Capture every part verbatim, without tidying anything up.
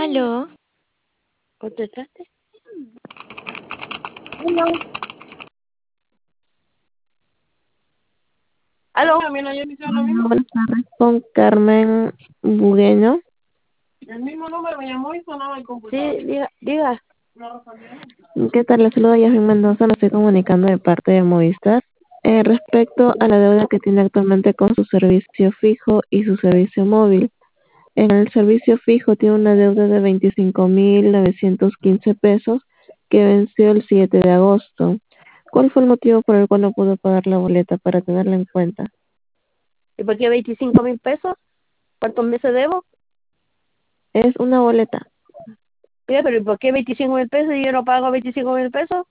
Aló, ¿Contestaste? Aló. Aló. También ayer me hicieron lo mismo. Buenas tardes, con Carmen Bugueño. El mismo número me llamó y sonaba el computador. Sí, diga, diga. ¿Qué tal? Les saluda Yasmin Mendoza, me estoy comunicando de parte de Movistar. Eh, respecto a la deuda que tiene actualmente con su servicio fijo y su servicio móvil. En el servicio fijo tiene una deuda de veinticinco mil novecientos quince pesos que venció el siete de agosto. ¿Cuál fue el motivo por el cual no pudo pagar la boleta para tenerla en cuenta? ¿Y por qué veinticinco mil pesos? ¿Cuántos meses debo? Es una boleta. Mira, pero ¿y por qué veinticinco mil pesos y yo no pago veinticinco mil pesos?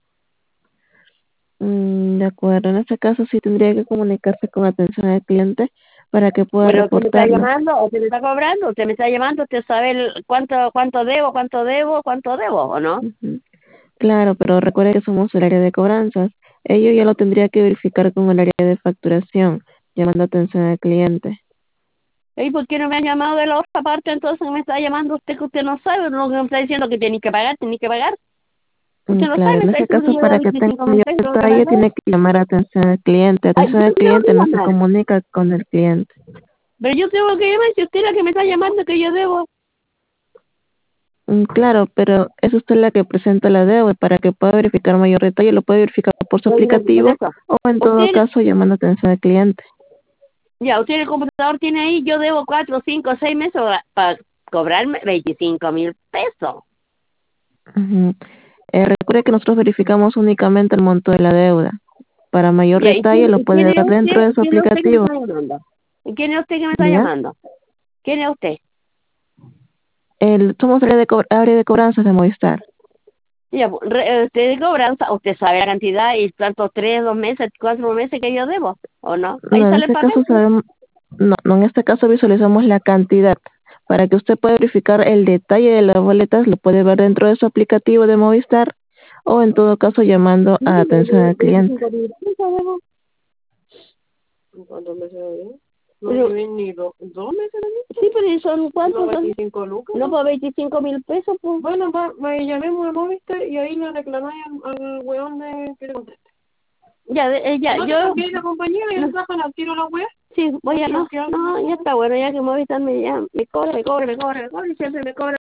Mm, de acuerdo, en este caso sí tendría que comunicarse con atención al cliente para que pueda Bueno, usted me está reportarlo. llamando, o usted me está cobrando, usted me está llamando, usted sabe el- cuánto cuánto debo, cuánto debo, cuánto debo, ¿o no? Ujú. Claro, pero recuerde que somos el área de cobranzas. Ello ya lo tendría que verificar con el área de facturación, llamando atención al cliente. ¿Y por qué no me ha llamado de la otra parte entonces me está llamando usted que usted no sabe? Lo que me está diciendo que tiene que pagar, tiene que pagar. Mm, Usted no sabe, claro, me en está este diciendo caso que yo debo para que tenga veinticinco mil mayor pesos, tengo que detalle pagar. tiene que llamar a atención al cliente. Ay, Atención yo al tengo cliente que no se llamar. comunica con el cliente. Pero yo tengo que llamar si usted es la que me está llamando que yo debo. Mm, claro, pero es usted la que presenta la deuda y para que pueda verificar mayor detalle lo puede verificar por su Oiga, con aplicativo eso. o en todo Usted, caso llamando atención al cliente. ya, usted en el computador tiene ahí, yo debo cuatro, cinco, seis meses para cobrarme veinticinco mil pesos. Ujú. Eh, recuerde que nosotros verificamos únicamente el monto de la deuda. Para mayor Ya, ¿y quién, detalle lo y puede quién es ver usted? dentro de ¿Y su quién es usted que me aplicativo. está llamando? ¿Y quién es usted que me está ¿Ya? llamando? ¿Quién es usted? El, somos área de, co- área de cobranzas de Movistar. Ya, pues, re- usted de cobranza, usted sabe la cantidad y cuántos, tres, dos meses, cuatro meses que yo debo, ¿o no? Ahí No, en sale el este papel, caso pues. sabemos, no, no, en este caso visualizamos la cantidad. Para que usted pueda verificar el detalle de las boletas, lo puede ver dentro de su aplicativo de Movistar o en todo caso llamando No, a no, atención no, al cliente. veinticinco mil pesos debo. ¿Cuántos meses debo? No pero, lleven ni do, dos meses de mí. Sí, pero ¿y son cuántos? No, veinticinco lucas. No, pues veinticinco mil pesos, pues. Bueno, va, me llamemos a Movistar y ahí le reclamáis al, al weón de que le conteste. Ya, de, eh, ya, ¿No yo... te cambiéis la compañía y Mm. le sacan al tiro la wea? Sí, voy a... No, no, ya está bueno, ya que Movistar me, ya, me cobra, me cobra, me cobra, me cobra y siempre me cobra.